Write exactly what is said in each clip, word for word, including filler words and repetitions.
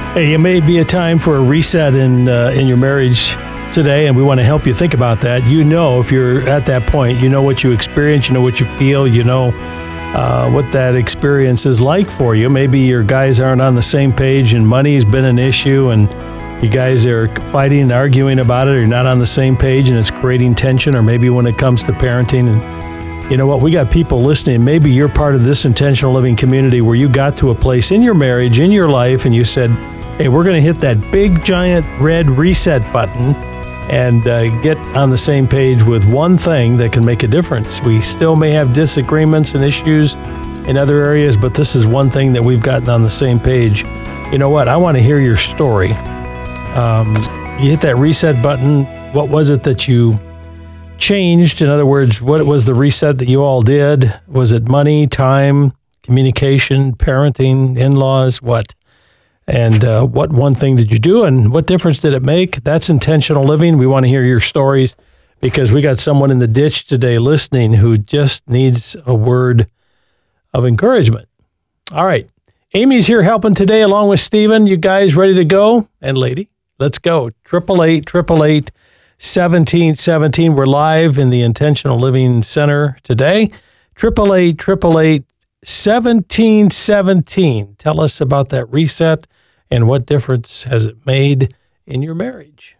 Hey, it may be a time for a reset in uh, in your marriage today, and we want to help you think about that. You know, if you're at that point, you know what you experience, you know what you feel, you know uh, what that experience is like for you. Maybe your guys aren't on the same page and money's been an issue and you guys are fighting and arguing about it, or you're not on the same page and it's creating tension, or maybe when it comes to parenting. And you know what, we got people listening. Maybe you're part of this intentional living community where you got to a place in your marriage, in your life, and you said, hey, we're going to hit that big, giant red reset button and uh, get on the same page with one thing that can make a difference. We still may have disagreements and issues in other areas, but this is one thing that we've gotten on the same page. You know what? I want to hear your story. Um, you hit that reset button. What was it that you changed? In other words, what was the reset that you all did? Was it money, time, communication, parenting, in-laws, what? And uh, what one thing did you do, and what difference did it make? That's intentional living. We want to hear your stories because we got someone in the ditch today listening who just needs a word of encouragement. All right. Amy's here helping today along with Stephen. You guys ready to go? And lady, let's go. eight eight eight, eight eight eight, one seven one seven. We're live in the Intentional Living Center today. eight eight eight, eight eight eight, one seven one seven. Tell us about that reset and what difference has it made in your marriage?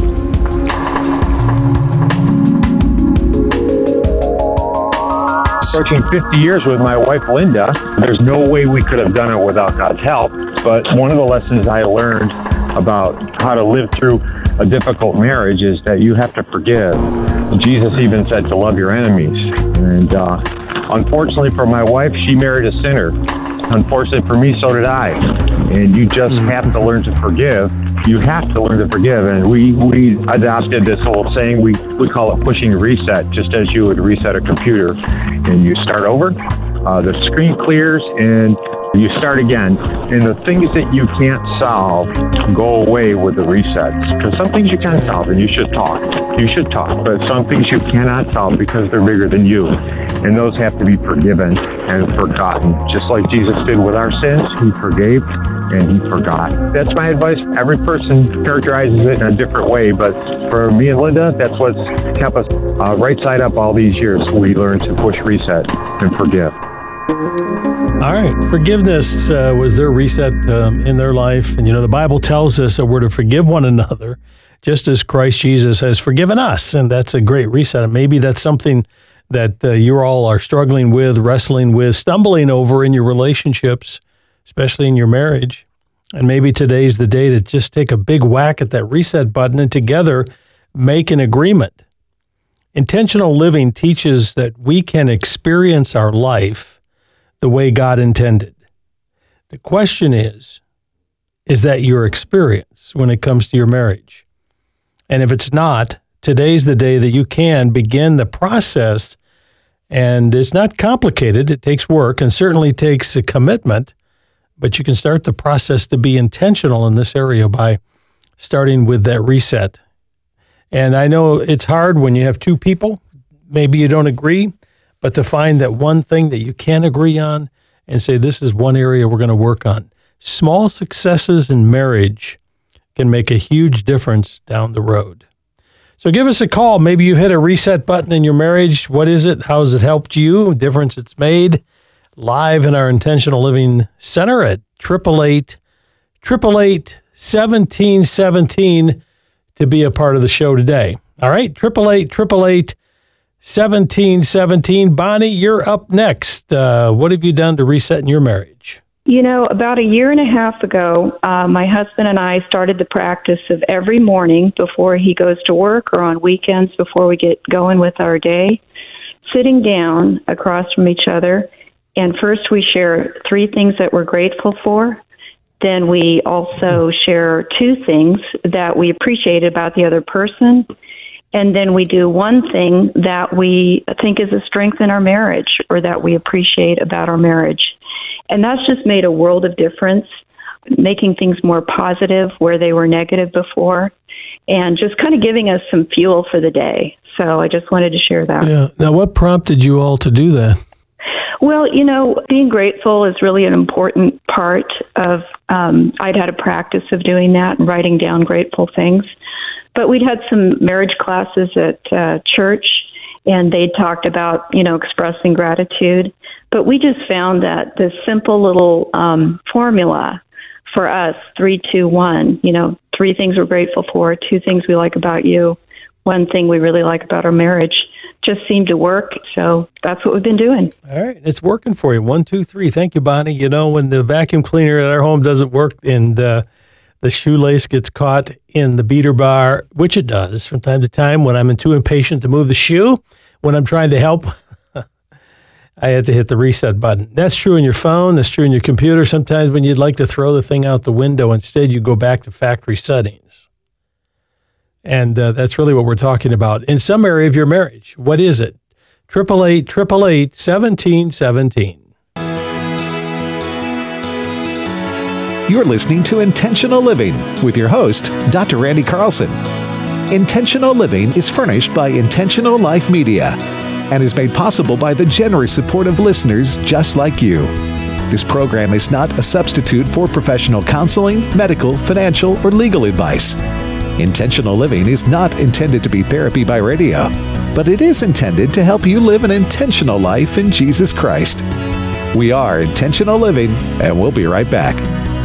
Approaching fifty years with my wife, Linda. There's no way we could have done it without God's help. But one of the lessons I learned about how to live through a difficult marriage is that you have to forgive. Jesus even said to love your enemies. And uh, unfortunately for my wife, she married a sinner. Unfortunately for me, so did I. And you just have to learn to forgive. You have to learn to forgive. And we, we adopted this whole saying, we, we call it pushing reset, just as you would reset a computer. And you start over, uh, the screen clears, and you start again. And the things that you can't solve go away with the resets. Because some things you can solve, and you should talk. You should talk. But some things you cannot solve because they're bigger than you. And those have to be forgiven and forgotten. Just like Jesus did with our sins, he forgave and he forgot. That's my advice. Every person characterizes it in a different way. But for me and Linda, that's what's kept us uh, right side up all these years. We learned to push reset and forgive. All right. Forgiveness uh, was their reset um, in their life. And, you know, the Bible tells us that we're to forgive one another just as Christ Jesus has forgiven us. And that's a great reset. And maybe that's something that uh, you all are struggling with, wrestling with, stumbling over in your relationships, especially in your marriage. And maybe today's the day to just take a big whack at that reset button and together make an agreement. Intentional living teaches that we can experience our life the way God intended. The question is, is that your experience when it comes to your marriage? And if it's not, today's the day that you can begin the process. And it's not complicated. It takes work and certainly takes a commitment, but you can start the process to be intentional in this area by starting with that reset. And I know it's hard when you have two people, maybe you don't agree, but to find that one thing that you can agree on and say, this is one area we're going to work on. Small successes in marriage can make a huge difference down the road. So give us a call. Maybe you hit a reset button in your marriage. What is it? How has it helped you? Difference it's made. Live in our Intentional Living Center at eight eight eight, eight eight eight, one seven one seven to be a part of the show today. All right, eight eight eight, eight eight eight, one seven one seven. Bonnie, you're up next. Uh, what have you done to reset in your marriage? You know, about a year and a half ago, uh, my husband and I started the practice of every morning before he goes to work or on weekends before we get going with our day, sitting down across from each other. And first we share three things that we're grateful for. Then we also share two things that we appreciate about the other person. And then we do one thing that we think is a strength in our marriage or that we appreciate about our marriage. And that's just made a world of difference, making things more positive where they were negative before, and just kind of giving us some fuel for the day. So I just wanted to share that. Yeah. Now, what prompted you all to do that? Well, you know, being grateful is really an important part of, um, I'd had a practice of doing that and writing down grateful things. But we'd had some marriage classes at uh, church, and they talked about, you know, expressing gratitude. But we just found that this simple little um, formula for us, three, two, one, you know, three things we're grateful for, two things we like about you, one thing we really like about our marriage, just seemed to work. So that's what we've been doing. All right. It's working for you. One, two, three. Thank you, Bonnie. You know, when the vacuum cleaner at our home doesn't work and uh, the shoelace gets caught in the beater bar, which it does from time to time when I'm too impatient to move the shoe, when I'm trying to help, I had to hit the reset button. That's true in your phone. That's true in your computer. Sometimes when you'd like to throw the thing out the window, instead you go back to factory settings. And uh, that's really what we're talking about. In some area of your marriage, what is it? eight eight eight, eight eight eight, one seven one seven. You're listening to Intentional Living with your host, Doctor Randy Carlson. Intentional Living is furnished by Intentional Life Media and is made possible by the generous support of listeners just like you. This program is not a substitute for professional counseling, medical, financial, or legal advice. Intentional Living is not intended to be therapy by radio, but it is intended to help you live an intentional life in Jesus Christ. We are Intentional Living, and we'll be right back.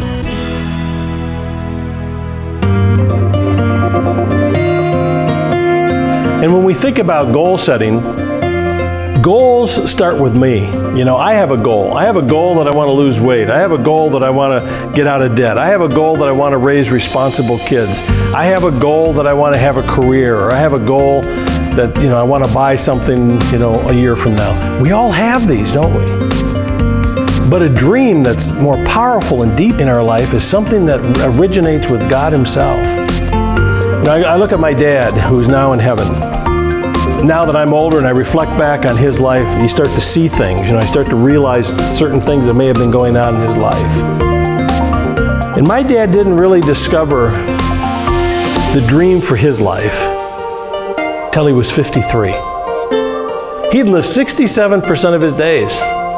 And when we think about goal setting, goals start with me. You know, I have a goal. I have a goal that I want to lose weight. I have a goal that I want to get out of debt. I have a goal that I want to raise responsible kids. I have a goal that I want to have a career, or I have a goal that, you know, I want to buy something, you know, a year from now. We all have these, don't we? But a dream that's more powerful and deep in our life is something that originates with God Himself. Now, I look at my dad, who's now in heaven. Now that I'm older and I reflect back on his life, and you start to see things, you know, I start to realize certain things that may have been going on in his life. And my dad didn't really discover the dream for his life till he was fifty-three. He'd lived sixty-seven percent of his days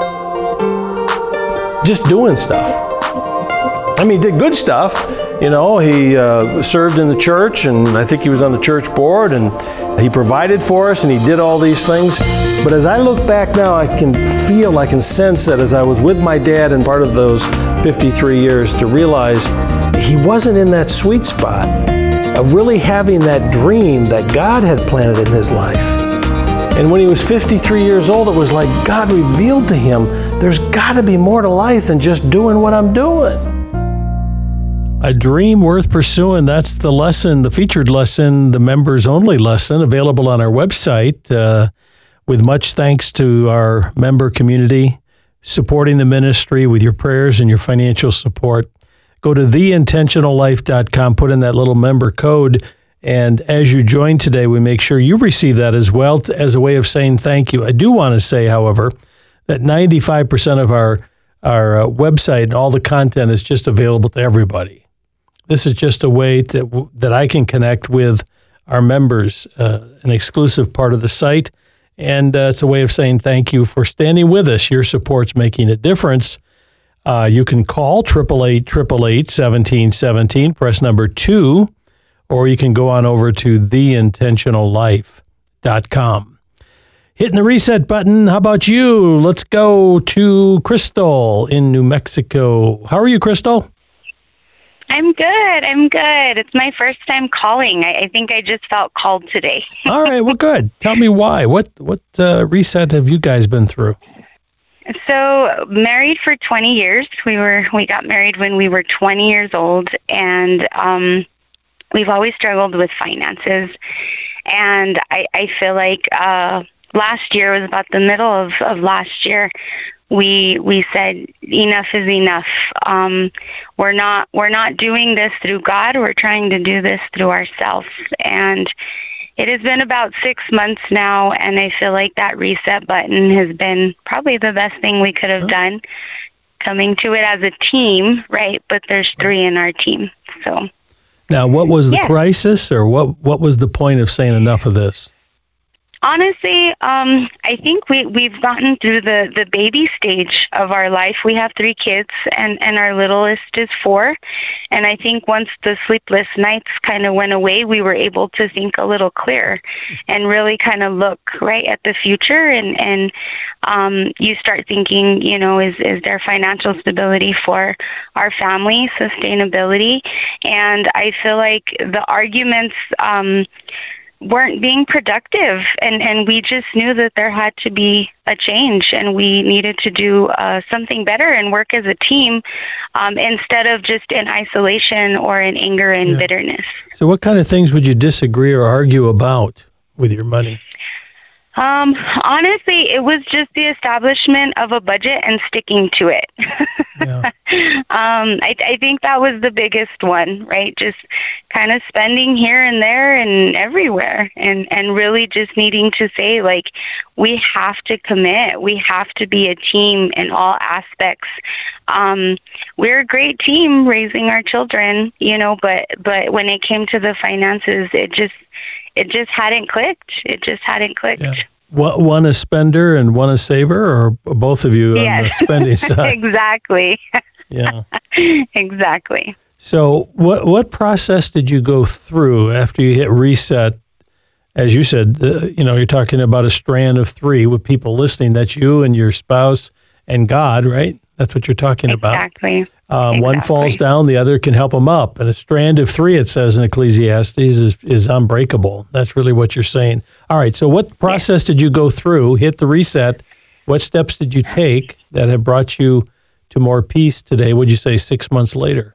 just doing stuff. I mean, he did good stuff. You know, he uh, served in the church, and I think he was on the church board, and he provided for us, and he did all these things. But as I look back now, I can feel, I can sense that as I was with my dad in part of those fifty-three years, to realize he wasn't in that sweet spot of really having that dream that God had planted in his life. And when he was fifty-three years old, it was like God revealed to him, there's got to be more to life than just doing what I'm doing. A dream worth pursuing. That's the lesson, the featured lesson, the members only lesson, available on our website, uh, with much thanks to our member community supporting the ministry with your prayers and your financial support. Go to the intentional life dot com, put in that little member code, and as you join today, we make sure you receive that as well as a way of saying thank you. I do want to say, however, that ninety-five percent of our, our uh, website and all the content is just available to everybody. This is just a way to, that I can connect with our members, uh, an exclusive part of the site, and uh, it's a way of saying thank you for standing with us. Your support's making a difference. Uh, you can call eight eight eight, eight eight eight, one seven one seven, press number two, or you can go on over to the intentional life dot com. Hitting the reset button. How about you? Let's go to Crystal in New Mexico. How are you, Crystal? I'm good. I'm good. It's my first time calling. I, I think I just felt called today. All right. Well, good. Tell me why. What what uh, reset have you guys been through? So, married for twenty years. We were we got married when we were twenty years old, and um, we've always struggled with finances. And I, I feel like uh, last year was about the middle of, of last year. We we said enough is enough. Um, we're not we're not doing this through God. We're trying to do this through ourselves. And it has been about six months now, and I feel like that reset button has been probably the best thing we could have done. Coming to it as a team, right? But there's three in our team. So now, what was the yeah. crisis, or what what was the point of saying enough of this? Honestly, um, I think we, we've gotten through the, the baby stage of our life. We have three kids, and, and our littlest is four. And I think once the sleepless nights kind of went away, we were able to think a little clearer and really kind of look right at the future. And, and um, you start thinking, you know, is, is there financial stability for our family, sustainability? And I feel like the arguments um, weren't being productive, and, and we just knew that there had to be a change, and we needed to do uh, something better and work as a team um, instead of just in isolation or in anger and yeah. bitterness. So what kind of things would you disagree or argue about with your money? Um, honestly, it was just the establishment of a budget and sticking to it. Yeah. um, I, I think that was the biggest one, right? Just kind of spending here and there and everywhere, and, and really just needing to say, like, we have to commit. We have to be a team in all aspects. Um, we're a great team raising our children, you know, but, but when it came to the finances, it just, it just hadn't clicked. It just hadn't clicked. Yeah. One a spender and one a saver, or both of you yes. on the spending side? Exactly. Yeah. Exactly. So what what process did you go through after you hit reset? As you said, uh, you know, you're talking about a strand of three with people listening. That's you and your spouse and God, right? That's what you're talking about. Exactly. Um, exactly. One falls down, the other can help them up. And a strand of three, it says in Ecclesiastes, is, is unbreakable. That's really what you're saying. All right, so what process did you go through, hit the reset? What steps did you take that have brought you to more peace today, would you say, six months later?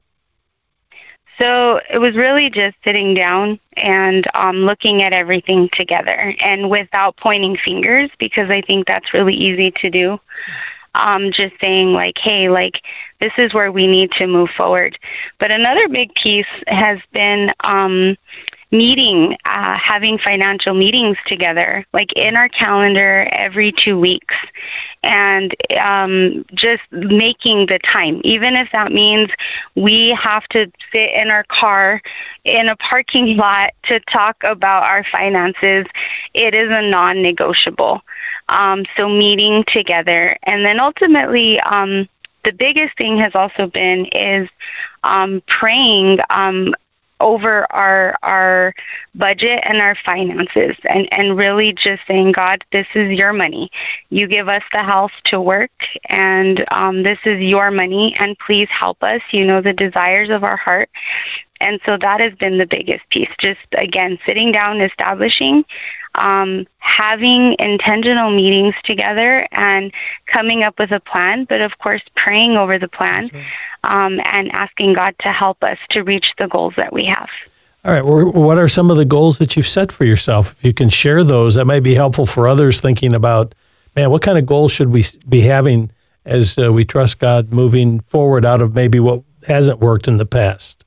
So it was really just sitting down and um, looking at everything together, and without pointing fingers, because I think that's really easy to do. Um, just saying, like, hey, like, this is where we need to move forward. But another big piece has been um, meeting, uh, having financial meetings together, like in our calendar every two weeks, and um, just making the time, even if that means we have to sit in our car in a parking lot to talk about our finances. It is a non-negotiable. Um, so meeting together, and then ultimately, um, the biggest thing has also been is um, praying um, over our our budget and our finances, and, and really just saying, God, this is your money. You give us the health to work, and um, this is your money, and please help us. You know the desires of our heart. And so that has been the biggest piece. Just, again, sitting down, establishing, um, having intentional meetings together and coming up with a plan, but of course, praying over the plan right. um, and asking God to help us to reach the goals that we have. All right. Well, what are some of the goals that you've set for yourself? If you can share those, that might be helpful for others thinking about, man, what kind of goals should we be having as uh, we trust God moving forward out of maybe what hasn't worked in the past?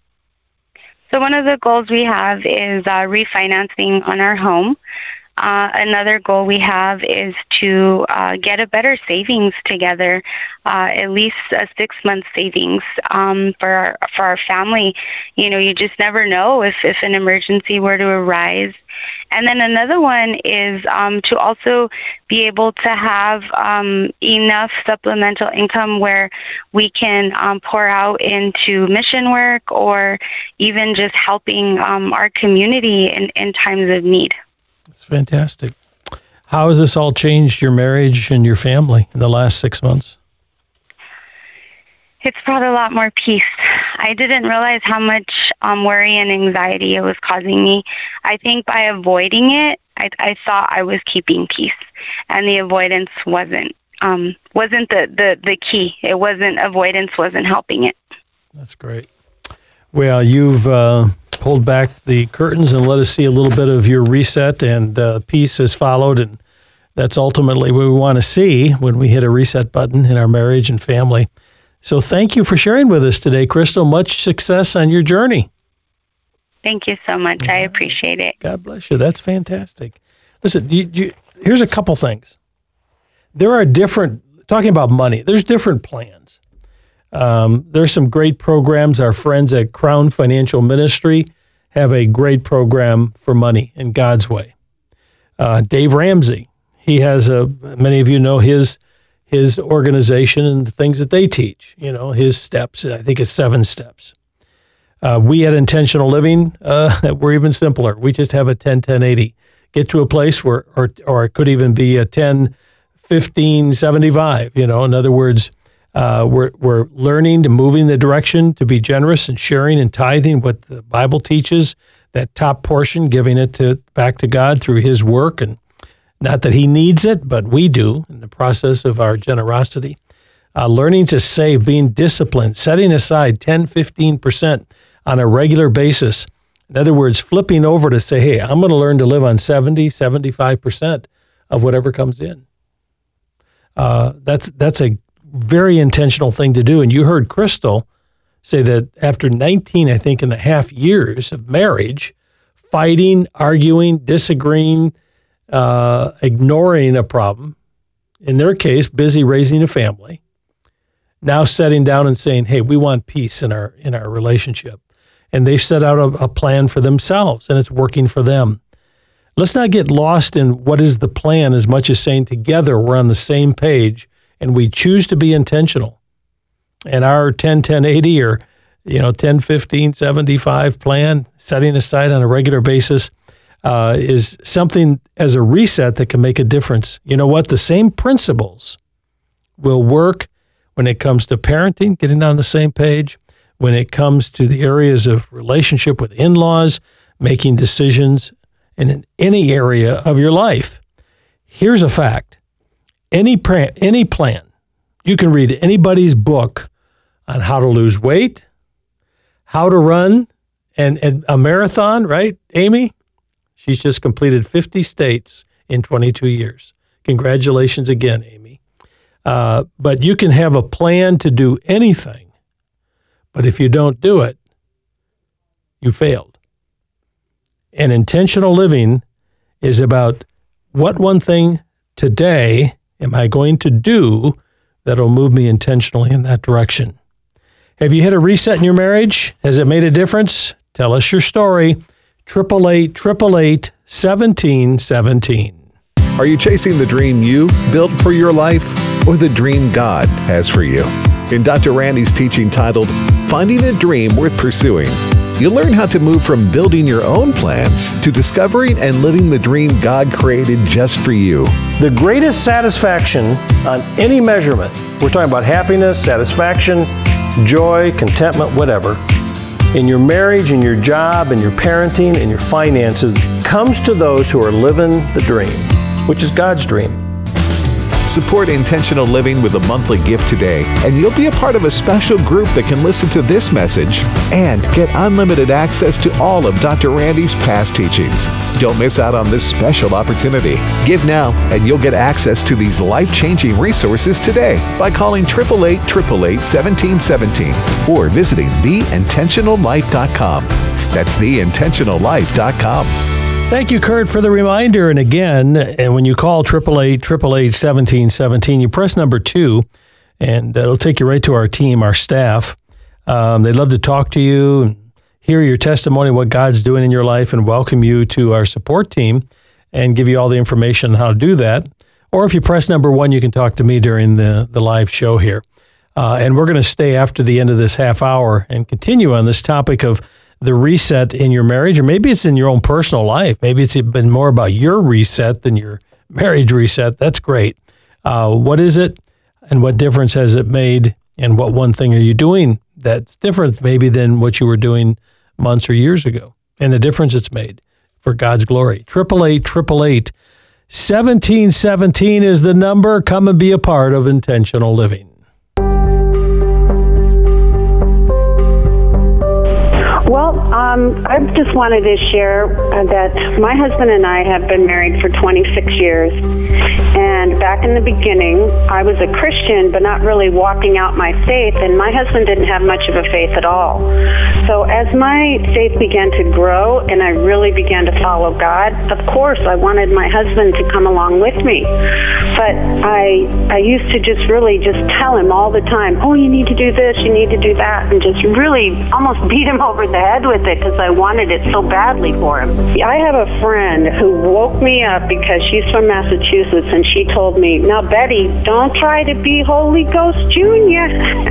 So one of the goals we have is uh, refinancing on our home. Uh, another goal we have is to uh, get a better savings together, uh, at least a six-month savings um, for our, for our family. You know, you just never know if, if an emergency were to arise. And then another one is um, to also be able to have um, enough supplemental income where we can um, pour out into mission work or even just helping um, our community in, in times of need. That's fantastic. How has this all changed your marriage and your family in the last six months? It's brought a lot more peace. I didn't realize how much um, worry and anxiety it was causing me. I think by avoiding it, I, I thought I was keeping peace, and the avoidance wasn't um, wasn't the, the, the key. It wasn't avoidance wasn't helping it. That's great. Well, you've uh, pulled back the curtains and let us see a little bit of your reset, and uh, peace has followed, and that's ultimately what we want to see when we hit a reset button in our marriage and family. So thank you for sharing with us today, Crystal. Much success on your journey. Thank you so much. I appreciate it. God bless you. That's fantastic. Listen, you, you, here's a couple things. There are different, talking about money, there's different plans. Um, there's some great programs. Our friends at Crown Financial Ministry have a great program for money in God's way. Uh, Dave Ramsey, he has a, many of you know his his organization and the things that they teach, you know, his steps. I think it's seven steps. Uh, we at Intentional Living, uh, we're even simpler. We just have a ten ten eighty. Get to a place where, or or it could even be a ten fifteen seventy-five, you know, in other words, uh, we're, we're learning to move in the direction to be generous and sharing and tithing what the Bible teaches, that top portion, giving it to back to God through his work. And not that he needs it, but we do in the process of our generosity. Uh, learning to save, being disciplined, setting aside ten, fifteen percent on a regular basis. In other words, flipping over to say, hey, I'm going to learn to live on seventy, seventy-five percent of whatever comes in. Uh, that's that's a very intentional thing to do. And you heard Crystal say that after nineteen, I think, and a half years of marriage, fighting, arguing, disagreeing, uh, ignoring a problem, in their case, busy raising a family, now sitting down and saying, hey, we want peace in our in our relationship. And they've set out a, a plan for themselves, and it's working for them. Let's not get lost in what is the plan as much as saying together we're on the same page and we choose to be intentional. And our ten ten eighty or, you know, ten fifteen seventy-five plan, setting aside on a regular basis, uh, is something as a reset that can make a difference. You know what? The same principles will work when it comes to parenting, getting on the same page, when it comes to the areas of relationship with in-laws, making decisions in any area of your life. Here's a fact. Any, pra- any plan, you can read anybody's book on how to lose weight, how to run and, and a marathon, right, Amy? She's just completed fifty states in twenty-two years. Congratulations again, Amy. Uh, but you can have a plan to do anything. But if you don't do it, you failed. And intentional living is about what one thing today am I going to do that'll move me intentionally in that direction. Have you hit a reset in your marriage? Has it made a difference? Tell us your story. eight eight eight, eight eight eight, one seven one seven. Are you chasing the dream you built for your life or the dream God has for you? In Doctor Randy's teaching titled, Finding a Dream Worth Pursuing, you'll learn how to move from building your own plans to discovering and living the dream God created just for you. The greatest satisfaction on any measurement, we're talking about happiness, satisfaction, joy, contentment, whatever, in your marriage, in your job, in your parenting, in your finances, comes to those who are living the dream, which is God's dream. Support Intentional Living with a monthly gift today, and you'll be a part of a special group that can listen to this message and get unlimited access to all of Doctor Randy's past teachings. Don't miss out on this special opportunity. Give now, and you'll get access to these life-changing resources today by calling eight eight eight, eight eight eight, one seven one seven or visiting the intentional life dot com. That's the intentional life dot com. Thank you, Kurt, for the reminder. And again, and when you call eight eight eight, eight eight eight, one seven one seven, you press number two, and it'll take you right to our team, our staff. Um, they'd love to talk to you and hear your testimony, what God's doing in your life, and welcome you to our support team and give you all the information on how to do that. Or if you press number one, you can talk to me during the, the live show here. Uh, and we're going to stay after the end of this half hour and continue on this topic of the reset in your marriage, or maybe it's in your own personal life. Maybe it's been more about your reset than your marriage reset. That's great. Uh, what is it, and what difference has it made, and what one thing are you doing that's different maybe than what you were doing months or years ago, and the difference it's made for God's glory. eight eight eight, eight eight eight, one seven one seven is the number. Come and be a part of Intentional Living. Well, um, I just wanted to share uh, that my husband and I have been married for twenty-six years. And back in the beginning, I was a Christian, but not really walking out my faith. And my husband didn't have much of a faith at all. So as my faith began to grow and I really began to follow God, of course, I wanted my husband to come along with me. But I, I used to just really just tell him all the time, oh, you need to do this, you need to do that, and just really almost beat him over the ahead with it because I wanted it so badly for him. I have a friend who woke me up because she's from Massachusetts, and she told me, now, Betty, don't try to be Holy Ghost Junior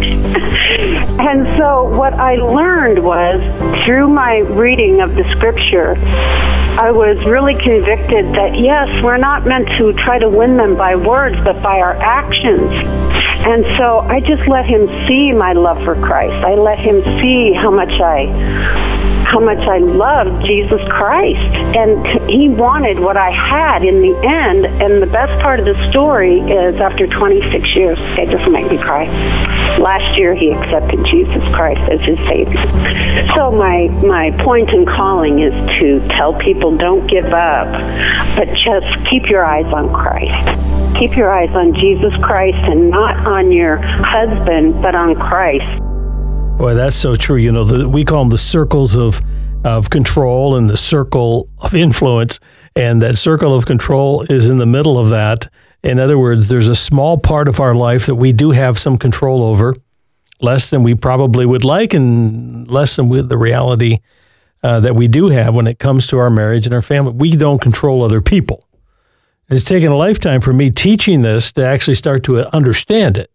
And so what I learned was, through my reading of the scripture, I was really convicted that, yes, we're not meant to try to win them by words, but by our actions. And so I just let him see my love for Christ. I let him see how much I how much I loved Jesus Christ. And he wanted what I had in the end. And the best part of the story is, after twenty-six years, it doesn't make me cry. Last year, he accepted Jesus Christ as his Savior. So my, my point in calling is to tell people, don't give up, but just keep your eyes on Christ. Keep your eyes on Jesus Christ, and not on your husband, but on Christ. Boy, that's so true. You know, the, we call them the circles of of control and the circle of influence, and that circle of control is in the middle of that. In other words, there's a small part of our life that we do have some control over, less than we probably would like, and less than with the reality uh, that we do have when it comes to our marriage and our family. We don't control other people. It's taken a lifetime for me teaching this to actually start to understand it.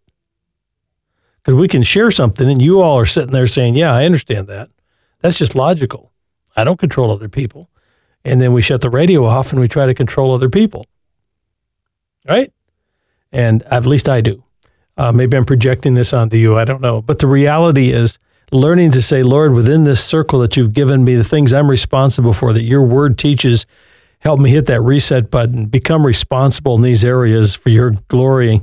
Because we can share something and you all are sitting there saying, yeah, I understand that. That's just logical. I don't control other people. And then we shut the radio off and we try to control other people. Right? And at least I do. Uh, maybe I'm projecting this onto you. I don't know. But the reality is learning to say, Lord, within this circle that you've given me, the things I'm responsible for, that your word teaches, help me hit that reset button, become responsible in these areas for your glory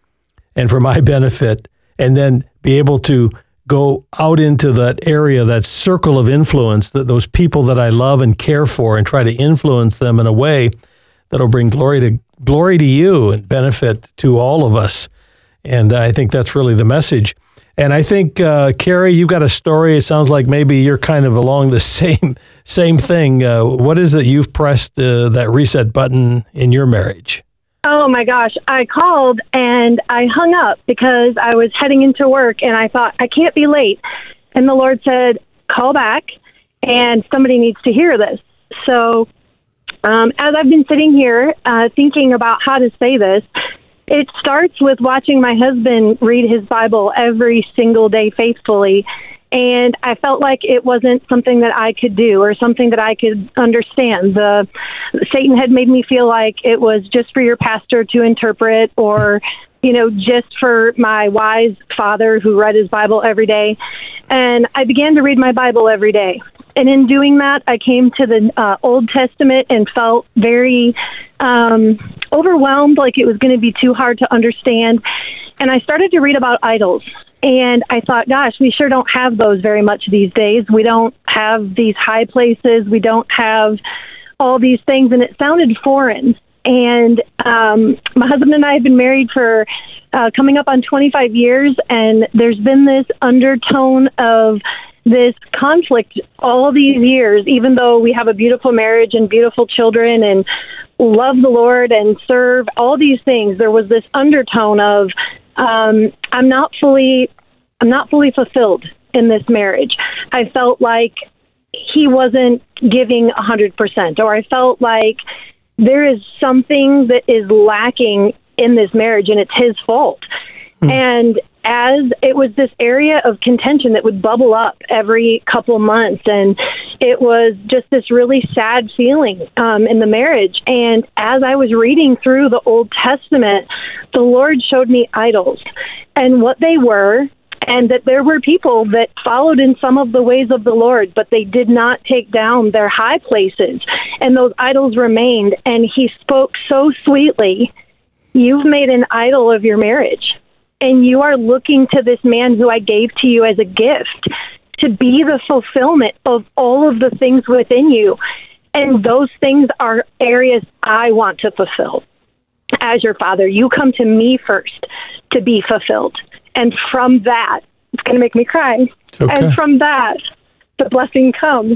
and for my benefit. And then be able to go out into that area, that circle of influence, that those people that I love and care for, and try to influence them in a way that'll bring glory to glory to you and benefit to all of us. And I think that's really the message. And I think, uh, Carrie, you've got a story. It sounds like maybe you're kind of along the same same thing. Uh, what is it you've pressed uh, that reset button in your marriage? Oh, my gosh. I called and I hung up because I was heading into work and I thought, I can't be late. And the Lord said, call back and somebody needs to hear this. So um, as I've been sitting here uh, thinking about how to say this, it starts with watching my husband read his Bible every single day faithfully. And I felt like it wasn't something that I could do or something that I could understand. The Satan had made me feel like it was just for your pastor to interpret, or, you know, just for my wise father who read his Bible every day. And I began to read my Bible every day. And in doing that, I came to the uh, Old Testament and felt very um, overwhelmed, like it was going to be too hard to understand. And I started to read about idols. And I thought, gosh, we sure don't have those very much these days. We don't have these high places. We don't have all these things. And it sounded foreign. And um, my husband and I have been married for uh, coming up on twenty-five years. And there's been this undertone of this conflict all these years, even though we have a beautiful marriage and beautiful children and love the Lord and serve all these things. There was this undertone of, Um, I'm not fully, I'm not fully fulfilled in this marriage. I felt like he wasn't giving a hundred percent, or I felt like there is something that is lacking in this marriage and it's his fault. Mm. And as it was this area of contention that would bubble up every couple months, and it was just this really sad feeling um, in the marriage. And as I was reading through the Old Testament, the Lord showed me idols and what they were, and that there were people that followed in some of the ways of the Lord, but they did not take down their high places, and those idols remained. And he spoke so sweetly, you've made an idol of your marriage. And you are looking to this man who I gave to you as a gift to be the fulfillment of all of the things within you. And those things are areas I want to fulfill. As your father, you come to me first to be fulfilled. And from that, it's going to make me cry. Okay. And from that, the blessing comes.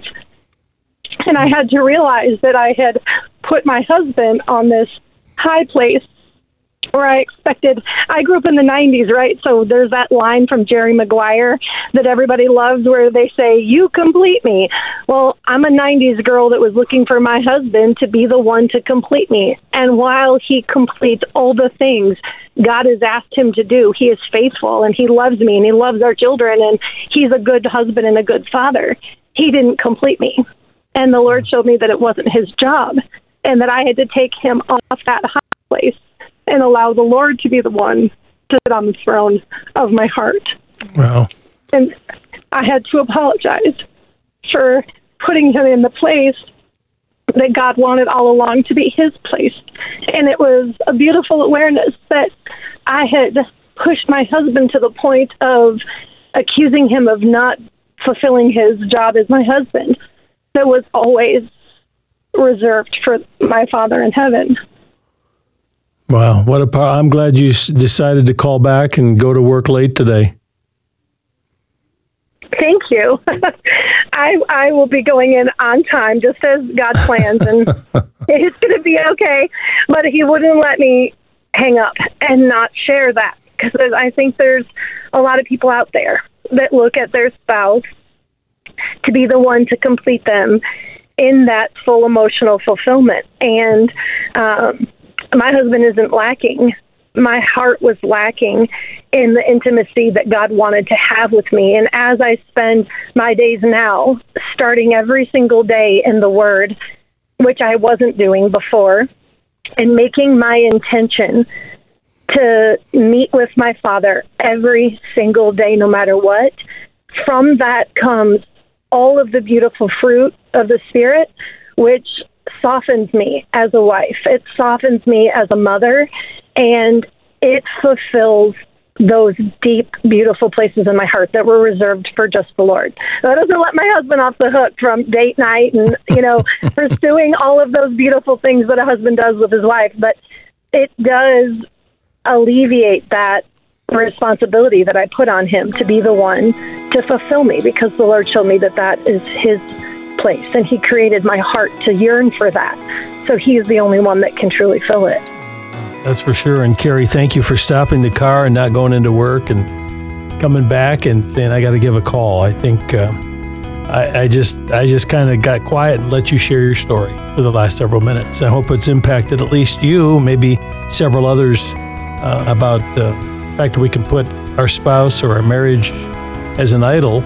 And I had to realize that I had put my husband on this high place where I expected. I grew up in the nineties, right? So there's that line from Jerry Maguire that everybody loves where they say, "You complete me." Well, I'm a nineties girl that was looking for my husband to be the one to complete me. And while he completes all the things God has asked him to do, he is faithful and he loves me and he loves our children and he's a good husband and a good father. He didn't complete me. And the Lord showed me that it wasn't his job and that I had to take him off that high place and allow the Lord to be the one to sit on the throne of my heart. Wow. And I had to apologize for putting him in the place that God wanted all along to be his place. And it was a beautiful awareness that I had pushed my husband to the point of accusing him of not fulfilling his job as my husband that was always reserved for my Father in heaven. Wow. What a power. I'm glad you s- decided to call back and go to work late today. Thank you. I I will be going in on time, just as God plans, and it's going to be okay. But he wouldn't let me hang up and not share that, because I think there's a lot of people out there that look at their spouse to be the one to complete them in that full emotional fulfillment. And um, my husband isn't lacking. My heart was lacking in the intimacy that God wanted to have with me. And as I spend my days now, starting every single day in the Word, which I wasn't doing before, and making my intention to meet with my Father every single day, no matter what, from that comes all of the beautiful fruit of the Spirit, which softens me as a wife. It softens me as a mother, and it fulfills those deep, beautiful places in my heart that were reserved for just the Lord. That doesn't let my husband off the hook from date night and, you know, pursuing all of those beautiful things that a husband does with his wife, but it does alleviate that responsibility that I put on him to be the one to fulfill me, because the Lord showed me that that is his place, and he created my heart to yearn for that. So he is the only one that can truly fill it. That's for sure. And Carrie, thank you for stopping the car and not going into work and coming back and saying, I got to give a call. I think uh, I, I just I just kind of got quiet and let you share your story for the last several minutes. I hope it's impacted at least you, maybe several others, uh, about uh, the fact that we can put our spouse or our marriage as an idol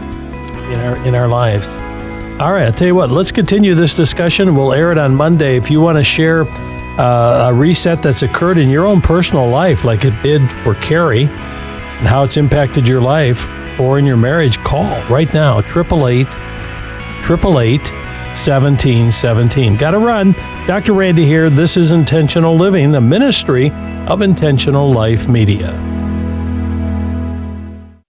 in our in our lives. All right, I'll tell you what, let's continue this discussion. We'll air it on Monday. If you want to share uh, a reset that's occurred in your own personal life, like it did for Carrie, and how it's impacted your life or in your marriage, call right now, eight eight eight, eight eight eight, one seven one seven. Got to run. Doctor Randy here. This is Intentional Living, a ministry of Intentional Life Media.